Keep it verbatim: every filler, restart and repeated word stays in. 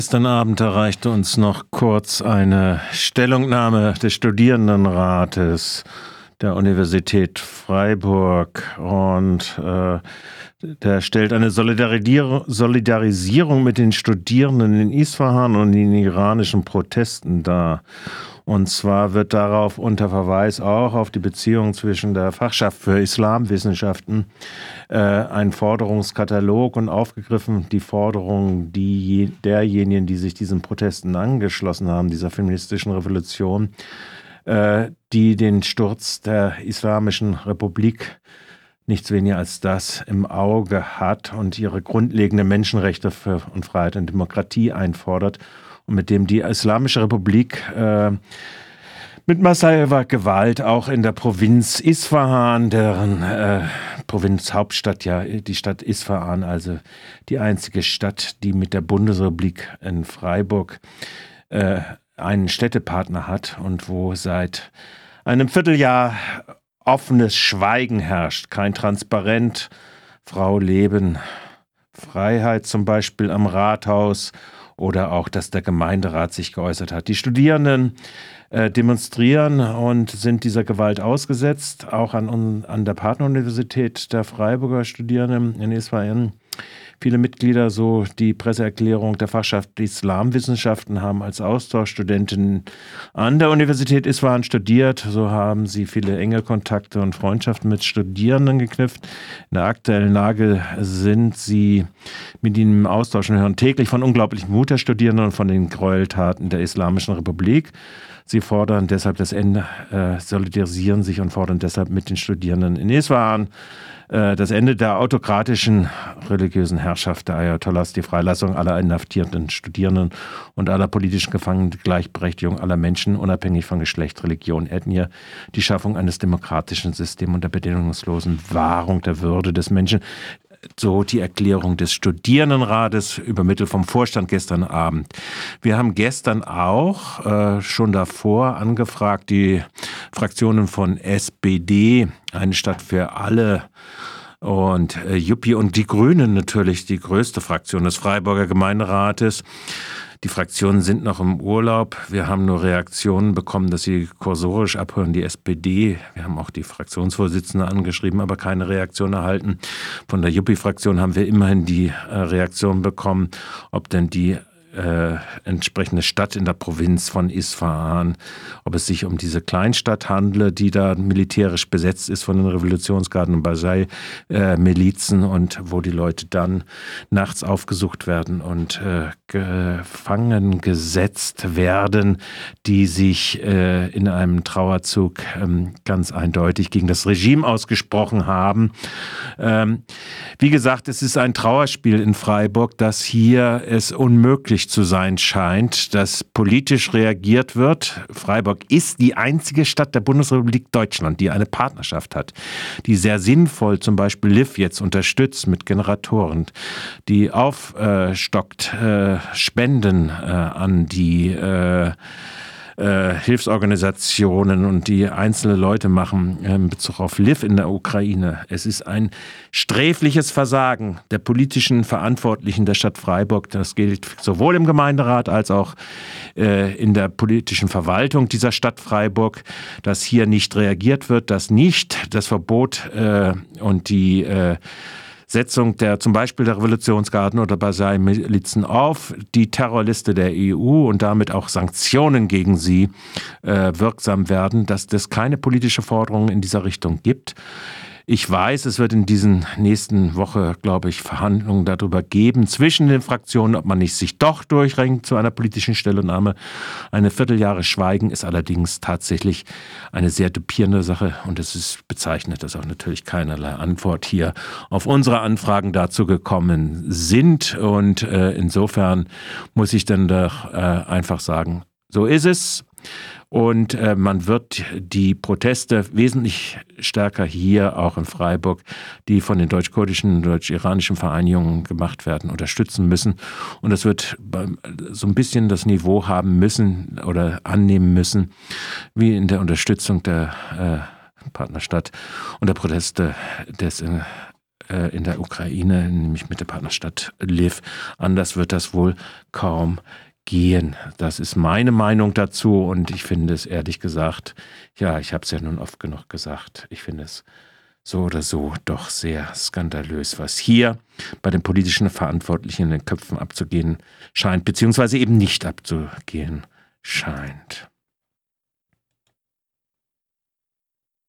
Gestern Abend erreichte uns noch kurz eine Stellungnahme des Studierendenrates der Universität Freiburg und äh, der stellt eine Solidarisierung, Solidarisierung mit den Studierenden in Isfahan und den iranischen Protesten dar. Und zwar wird darauf unter Verweis auch auf die Beziehung zwischen der Fachschaft für Islamwissenschaften äh, ein Forderungskatalog und aufgegriffen die Forderungen die, derjenigen, die sich diesen Protesten angeschlossen haben, dieser feministischen Revolution, äh, die den Sturz der Islamischen Republik nichts weniger als das im Auge hat und ihre grundlegenden Menschenrechte für und Freiheit und Demokratie einfordert und mit dem die Islamische Republik äh, mit massiver Gewalt auch in der Provinz Isfahan, deren äh, Provinzhauptstadt ja die Stadt Isfahan, also die einzige Stadt, die mit der Bundesrepublik in Freiburg äh, einen Städtepartner hat und wo seit einem Vierteljahr offenes Schweigen herrscht, kein Transparent, Frau Leben, Freiheit zum Beispiel am Rathaus oder auch, dass der Gemeinderat sich geäußert hat. Die Studierenden äh, demonstrieren und sind dieser Gewalt ausgesetzt, auch an, an der Partneruniversität der Freiburger Studierenden in Isfahan. Viele Mitglieder, so die Presseerklärung der Fachschaft Islamwissenschaften, haben als Austauschstudentinnen an der Universität Isfahan studiert. So haben sie viele enge Kontakte und Freundschaften mit Studierenden geknüpft. In der aktuellen Lage sind sie mit ihnen im Austausch und hören täglich von unglaublichem Mut der Studierenden und von den Gräueltaten der Islamischen Republik. Sie fordern deshalb das Ende, äh, solidarisieren sich und fordern deshalb mit den Studierenden in Isfahan das Ende der autokratischen religiösen Herrschaft der Ayatollahs, die Freilassung aller inhaftierten Studierenden und aller politischen Gefangenen, die Gleichberechtigung aller Menschen, unabhängig von Geschlecht, Religion, Ethnie, die Schaffung eines demokratischen Systems und der bedingungslosen Wahrung der Würde des Menschen. So die Erklärung des Studierendenrates übermittelt vom Vorstand gestern Abend. Wir haben gestern auch äh, schon davor angefragt, die Fraktionen von S P D, Eine Stadt für alle, und äh, Juppie und die Grünen natürlich, die größte Fraktion des Freiburger Gemeinderates. Die Fraktionen sind noch im Urlaub. Wir haben nur Reaktionen bekommen, dass sie kursorisch abhören, die S P D. Wir haben auch die Fraktionsvorsitzende angeschrieben, aber keine Reaktion erhalten. Von der Juppie-Fraktion haben wir immerhin die äh, Reaktion bekommen, ob denn die äh, entsprechende Stadt in der Provinz von Isfahan, ob es sich um diese Kleinstadt handle, die da militärisch besetzt ist von den Revolutionsgarden und Basai-Milizen äh, und wo die Leute dann nachts aufgesucht werden und äh, gefangen gesetzt werden, die sich äh, in einem Trauerzug ähm, ganz eindeutig gegen das Regime ausgesprochen haben. Ähm, wie gesagt, es ist ein Trauerspiel in Freiburg, dass hier es unmöglich zu sein scheint, dass politisch reagiert wird. Freiburg ist die einzige Stadt der Bundesrepublik Deutschland, die eine Partnerschaft hat, die sehr sinnvoll zum Beispiel L I V jetzt unterstützt mit Generatoren, die aufstockt äh, Spenden äh, an die äh, äh, Hilfsorganisationen und die einzelne Leute machen in Bezug auf L I V in der Ukraine. Es ist ein sträfliches Versagen der politischen Verantwortlichen der Stadt Freiburg. Das gilt sowohl im Gemeinderat als auch äh, in der politischen Verwaltung dieser Stadt Freiburg, dass hier nicht reagiert wird, dass nicht das Verbot äh, und die äh, Setzung der zum Beispiel der Revolutionsgarden oder Basai-Milizen auf die Terrorliste der E U und damit auch Sanktionen gegen sie äh, wirksam werden, dass es keine politische Forderung in dieser Richtung gibt. Ich weiß, es wird in diesen nächsten Woche, glaube ich, Verhandlungen darüber geben zwischen den Fraktionen, ob man nicht sich doch durchringt zu einer politischen Stellungnahme. Eine Vierteljahre Schweigen ist allerdings tatsächlich eine sehr dupierende Sache und es ist bezeichnet, dass auch natürlich keinerlei Antwort hier auf unsere Anfragen dazu gekommen sind. Und äh, insofern muss ich dann doch äh, einfach sagen, so ist es. Und äh, man wird die Proteste wesentlich stärker hier, auch in Freiburg, die von den deutsch-kurdischen und deutsch-iranischen Vereinigungen gemacht werden, unterstützen müssen. Und das wird so ein bisschen das Niveau haben müssen oder annehmen müssen, wie in der Unterstützung der äh, Partnerstadt und der Proteste des äh, äh, in der Ukraine, nämlich mit der Partnerstadt Lviv. Anders wird das wohl kaum gehen. Das ist meine Meinung dazu und ich finde es ehrlich gesagt, ja, ich habe es ja nun oft genug gesagt, ich finde es so oder so doch sehr skandalös, was hier bei den politischen Verantwortlichen in den Köpfen abzugehen scheint, beziehungsweise eben nicht abzugehen scheint.